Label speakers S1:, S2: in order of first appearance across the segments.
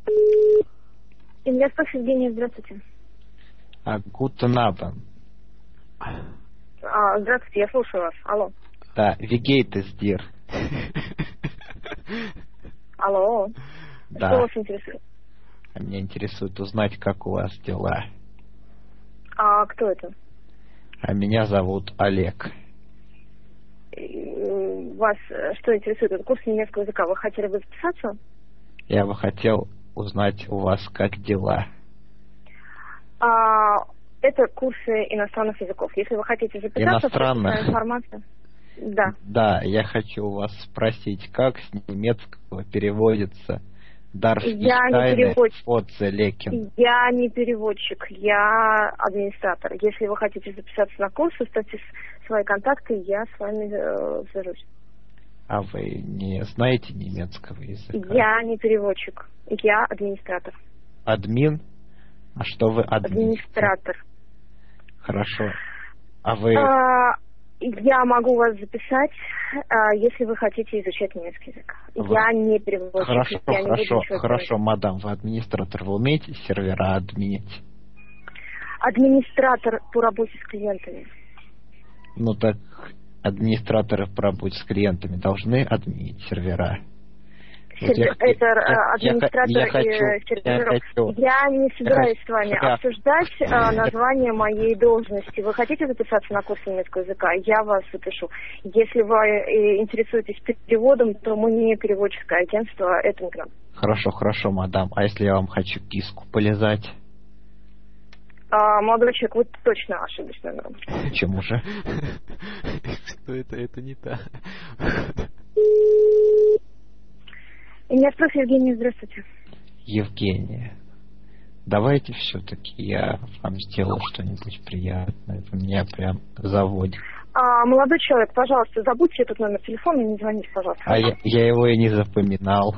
S1: Инвестор Евгения, здравствуйте.
S2: Guten Abend.
S1: Здравствуйте, я слушаю вас. Алло.
S2: Да, wie geht es dir?
S1: Алло.
S2: Да.
S1: Что вас интересует?
S2: Меня интересует узнать, как у вас дела.
S1: А кто это?
S2: Меня зовут Олег.
S1: Вас что интересует? Это курс немецкого языка. Вы хотели бы записаться?
S2: Я бы хотел узнать у вас, как дела.
S1: Это курсы иностранных языков. Если вы хотите записаться,
S2: Иностранных?
S1: информация. Да.
S2: Да, я хочу у вас спросить, как с немецкого переводится Darf ich deine Fortsetzen?
S1: Я не переводчик, я администратор. Если вы хотите записаться на курс, оставьте свои контакты, я с вами свяжусь.
S2: А вы не знаете немецкого языка?
S1: Я не переводчик, я администратор.
S2: Админ? А что вы
S1: администратор?
S2: Хорошо. А вы...
S1: Я могу вас записать, если вы хотите изучать немецкий язык. Я не переводчик.
S2: Хорошо, мадам, вы администратор. Вы умеете сервера админить?
S1: Администратор по работе с клиентами.
S2: Ну так, администраторы по работе с клиентами должны админить сервера.
S1: Это администратор серверов. Я не собираюсь с вами обсуждать название моей должности. Вы хотите записаться на курс немецкого языка? Я вас запишу. Если вы интересуетесь переводом, то мы не переводческое агентство, это не к нам.
S2: Хорошо, мадам. А если я вам хочу киску полизать?
S1: Молодой человек, вы точно ошиблись номером.
S2: Почему же?
S3: Что это не та.
S1: Меня спросит Евгения, здравствуйте.
S2: Евгения, давайте все-таки я вам сделаю что-нибудь приятное. Вы меня прям заводите.
S1: Молодой человек, пожалуйста, забудьте этот номер телефона и не звоните, пожалуйста.
S2: А я его и не запоминал.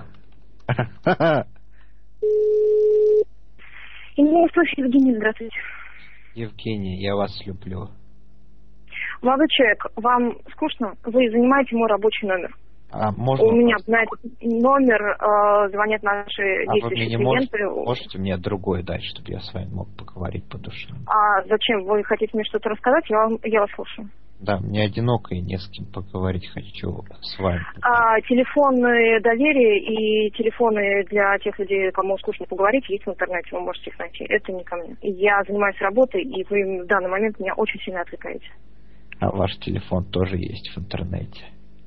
S1: Меня спросит Евгения, здравствуйте.
S2: Евгения, я вас люблю.
S1: Молодой человек, вам скучно? Вы занимаете мой рабочий номер.
S2: Можно
S1: у меня на этот номер звонят наши действующие клиенты.
S2: Можете мне другой дать, чтобы я с вами мог поговорить по душе?
S1: Зачем? Вы хотите мне что-то рассказать? Я вас слушаю.
S2: Да, мне одиноко и не с кем поговорить хочу с вами.
S1: Телефоны доверия и телефоны для тех людей, кому скучно поговорить, есть в интернете, вы можете их найти. Это не ко мне. Я занимаюсь работой, и вы в данный момент меня очень сильно отвлекаете.
S2: А ваш телефон тоже есть в интернете?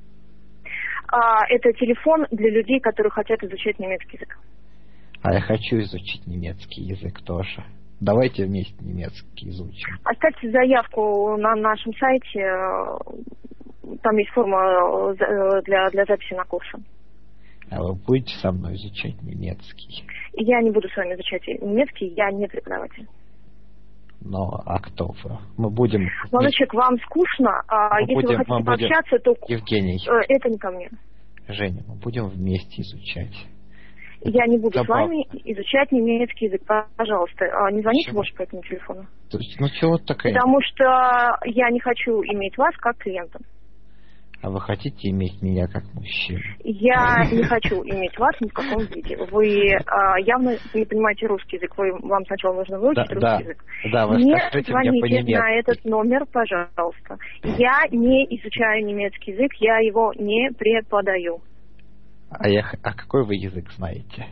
S1: Это телефон для людей, которые хотят изучать немецкий язык.
S2: Я хочу изучить немецкий язык тоже. Давайте вместе немецкий изучим.
S1: Оставьте заявку на нашем сайте. Там есть форма для записи на курсы.
S2: А вы будете со мной изучать немецкий?
S1: Я не буду с вами изучать немецкий, я не преподаватель.
S2: А кто вы? Мы будем...
S1: Молодой человек, вам скучно? Если вы хотите пообщаться, то...
S2: Евгений.
S1: Это не ко мне.
S2: Женя, мы будем вместе изучать.
S1: Я не буду с вами изучать немецкий язык. Пожалуйста, не звоните больше по этому телефону.
S2: Чего такая?
S1: Потому что я не хочу иметь вас как клиента.
S2: А вы хотите иметь меня как мужчину?
S1: Я не хочу иметь вас ни в каком виде. Вы явно не понимаете русский язык. Вам сначала нужно выучить русский язык.
S2: Да, вы
S1: не
S2: скажите
S1: звоните
S2: мне по-немецки.
S1: На этот номер, пожалуйста. Я не изучаю немецкий язык, я его не преподаю.
S2: А какой вы язык знаете?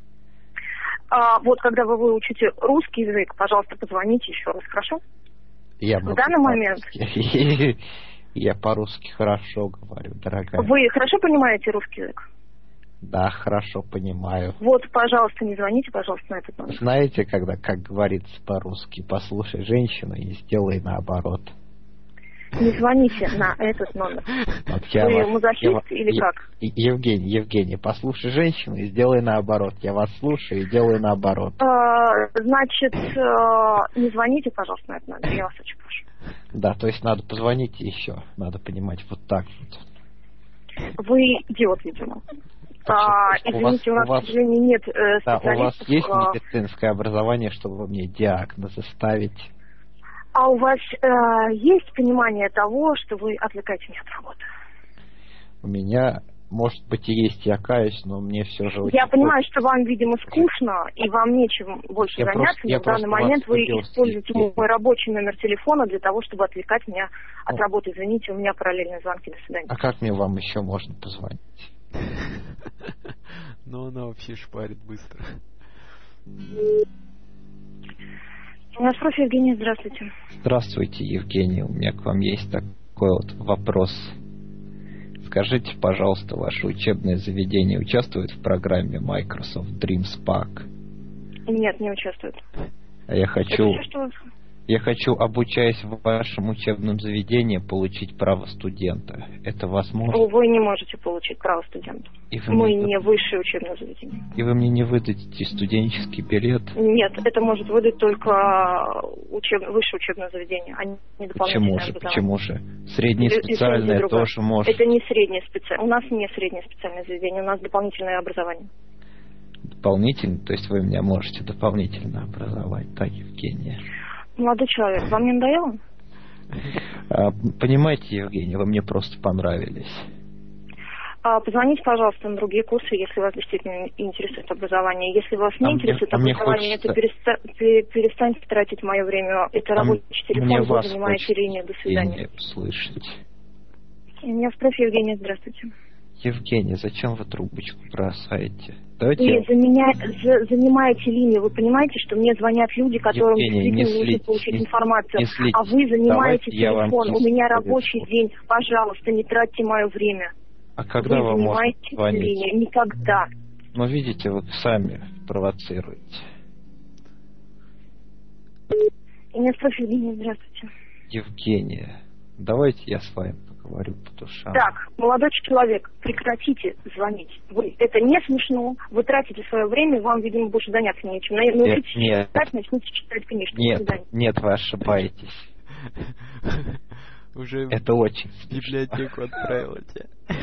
S1: Вот когда вы выучите русский язык, пожалуйста, позвоните еще раз, хорошо? В данный момент...
S2: Я по-русски хорошо говорю, дорогая.
S1: Вы хорошо понимаете русский язык?
S2: Да, хорошо понимаю.
S1: Вот, пожалуйста, не звоните, пожалуйста, на этот номер.
S2: Знаете, как говорится по-русски, послушай женщину и сделай наоборот.
S1: Не звоните на этот номер. Вы мазохист или как?
S2: Евгений, послушай женщину и сделай наоборот. Я вас слушаю и делаю наоборот.
S1: Значит, не звоните, пожалуйста, на этот номер. Я вас очень прошу.
S2: Да, то есть надо позвонить еще. Надо понимать вот так вот.
S1: Вы идиот, видимо. Извините, у нас, к сожалению, нет специалистов.
S2: Да, у вас есть медицинское образование, чтобы мне диагнозы ставить?
S1: А у вас есть понимание того, что вы отвлекаете меня от работы?
S2: У меня может быть, и есть, я каюсь, но мне все же...
S1: Я понимаю, что вам, видимо, скучно, и вам нечем больше заняться, но в данный момент вы используете мой рабочий номер телефона для того, чтобы отвлекать меня от работы. Извините, у меня параллельные звонки. До свидания.
S2: А как мне вам еще можно позвонить?
S3: Ну, она вообще шпарит быстро.
S1: Вопрос, Евгений, здравствуйте.
S2: Здравствуйте, Евгений. У меня к вам есть такой вот вопрос. Скажите, пожалуйста, ваше учебное заведение участвует в программе Microsoft Dreams Pack?
S1: Нет, не участвует.
S2: А я хочу, обучаясь в вашем учебном заведении, получить право студента. Это возможно?
S1: Вы не можете получить право студента. Мы не высшее учебное заведение.
S2: И вы мне не выдадите студенческий билет?
S1: Нет, это может выдать только высшее учебное заведение, а не дополнительное образование.
S2: Почему же? Среднее специальное тоже может.
S1: Это не среднее специальное. У нас не среднее специальное заведение, у нас дополнительное образование.
S2: Дополнительно? То есть вы меня можете дополнительно образовать, так, Евгения?
S1: Молодой человек, вам не надоело?
S2: Понимаете, Евгений, вы мне просто понравились.
S1: Позвоните, пожалуйста, на другие курсы, если вас действительно интересует образование. Если вас не интересует образование, то перестаньте тратить мое время. Это рабочий телефон, вы занимаете линию. До свидания.
S2: Слышать.
S1: Меня спроси, Евгения, здравствуйте.
S2: Евгений, зачем вы трубочку бросаете?
S1: Вы занимаете линию. Вы понимаете, что мне звонят люди, которым действительно нужно получить информацию. А вы занимаете телефон. У меня рабочий день. Пожалуйста, не тратьте мое время.
S2: А когда вы можете звонить?
S1: Линию? Никогда.
S2: Но видите, вы сами провоцируете.
S1: Меня спросили, Евгения, здравствуйте.
S2: Евгения, давайте я с вами поговорю по душам.
S1: Так, молодой человек, прекратите звонить. Это не смешно. Вы тратите свое время, вам, видимо, больше заняться нечем. Научитесь читать, начните читать книжки.
S2: Нет, вы ошибаетесь.
S3: Уже
S2: это очень
S3: в библиотеку отправила тебя.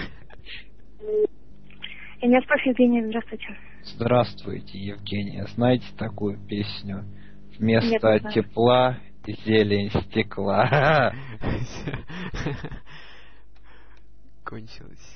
S1: И меня спросит, Евгения, здравствуйте.
S2: Здравствуйте, Евгения. Знаете такую песню? Вместо тепла зелень стекла.
S3: Кончилось.